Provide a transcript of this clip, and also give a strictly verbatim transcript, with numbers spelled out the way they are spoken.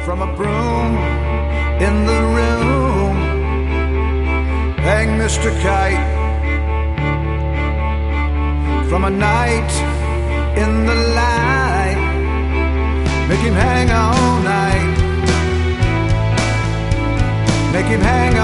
from a broom in the room. Hang Mister Kite from a night in the light. Make him hang all night. Make him hang